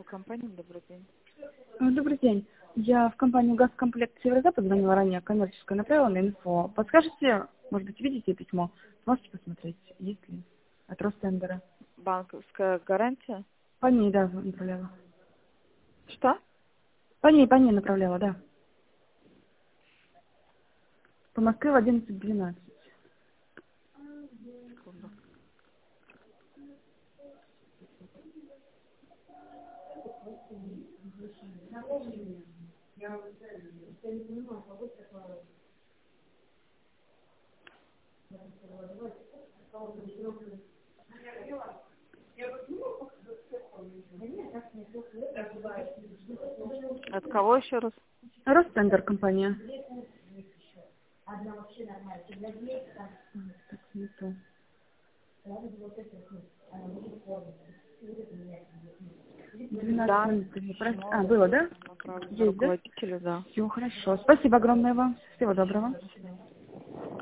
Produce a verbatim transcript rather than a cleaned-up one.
компания, добрый день. Э, Добрый день. Я в компанию «Газкомплект Северо-Запад» звонила ранее, коммерческое направила на инфо. Подскажете, может быть, видите письмо? Можете посмотреть, есть ли от Ростендера? Банковская гарантия? По ней, да, направляла. Что? По ней, по ней направляла, да. По Москве в одиннадцать двенадцать. Секунду. От кого еще раз? Ростендер компания. Так, не то. Да. двенадцать минут. Просто- Письмо А, было, да? направлено Есть, да? руководителю, да. Все, хорошо. Спасибо огромное вам. Всего доброго. До свидания.